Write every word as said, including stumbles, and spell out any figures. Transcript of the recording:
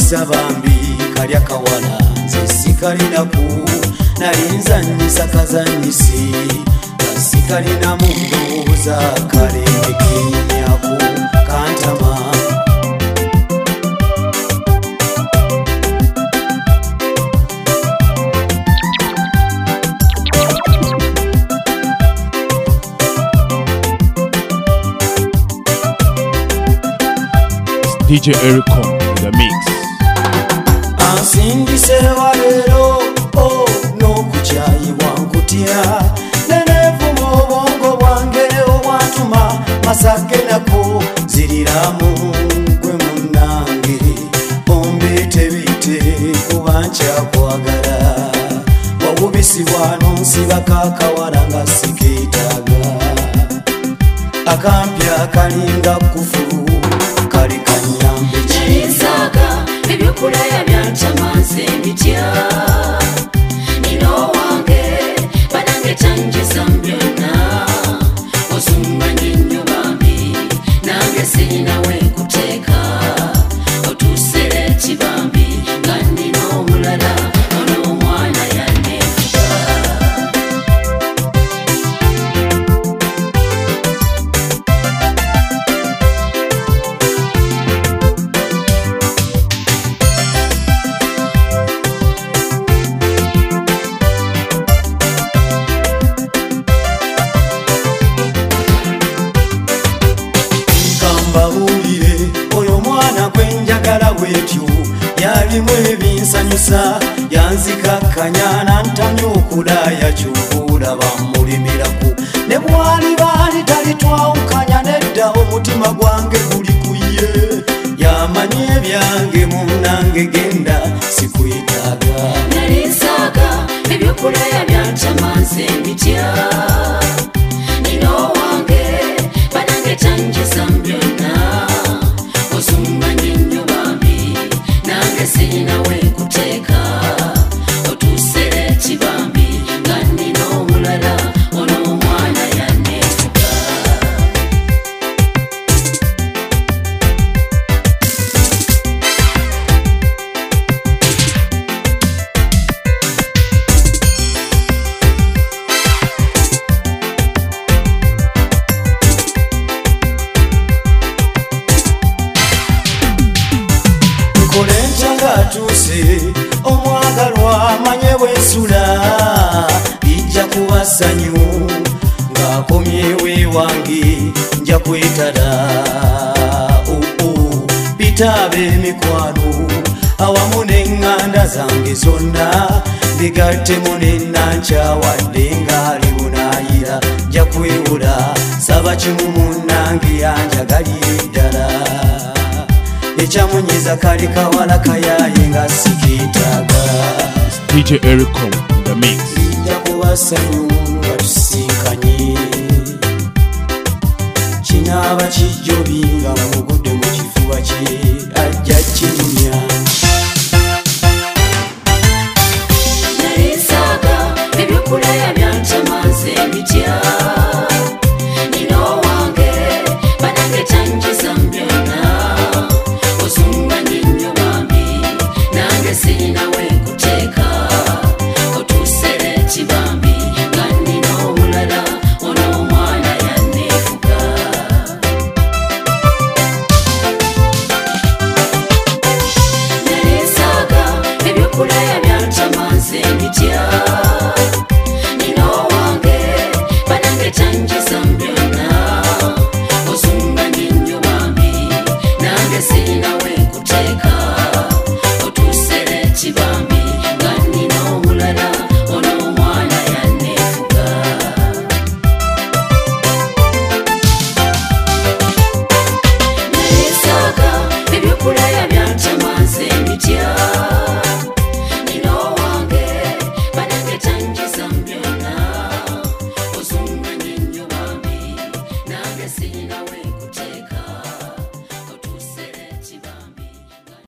Wabisa bambi kalya kawala nze sikalinaku nalinzanyisa kazanyisi sikalina mundowooza kalembe kenyinyaku kantama D J Erico in the mix. Ansindise walero oh no kuchayi wankutya nenevu mubongo bwange obwatuma masake nako ziriramu gwe munange ombete bite kubancha kwagala wabubisi wano nsiba kakawala nga sikitaga akampya kalinga kufuru kali kanyambe nalizaga ebyokulaya byantamanze bitya nino wange banange tanjeza mbyonna osumanye nnyo bambi nange sirinawe kuteeka otuusere ekibambi nga nina omulala ono omwana yanneefuga oyo mwana kwenjagala bwetyo yalimu ebinsanyusa yanzikakkanya nantamya okulaya kyubuula bamulimiraku ne bwali baali talitwawukanya nedda omutima gwange guli kuye yamanyi ebyange munange genda sikuyitaaga nalizaga ebyokulaya byantamanze bitya nino wange banange tanjeza mbyonna osumanye nnyo bambi nange sirinawe kuteeka otuusere ekibambi nga nina omulala ono omwana yanneefuga atuuse omwagalwa amanye bwensula ijja kuba ssanyu ng'akomyewo ewange nja kwetala oo bitaba emikwano awamu n'eŋŋanda zange zonna bigattemu n'ennankyawadde ng'ali bunaayira nja kwewula saba kimu munnange yanjagalire ddala echamunyiza kali kawala kayaye nga sikitaga D J Erico in the mix. Njakuba sanyu nga tusinkanye kinaaba kijjobi nga mugudde mu kifuba kye ajja kinnya nalizaga ebyokulaya byantamanze bitya nino wange banange tanjeza mbyonna osumanye nnyo bambi nange sirinawe kuteeka otuusere ekibambi nga nina omulala ono omwana yanneefuga nalizaga ebyokulaya byantamanze bitya nino wange banange tanjeza mbyonna osumanye nnyo bambi nange sirinawe kuteeka otuusere ekibambi nga nina omulala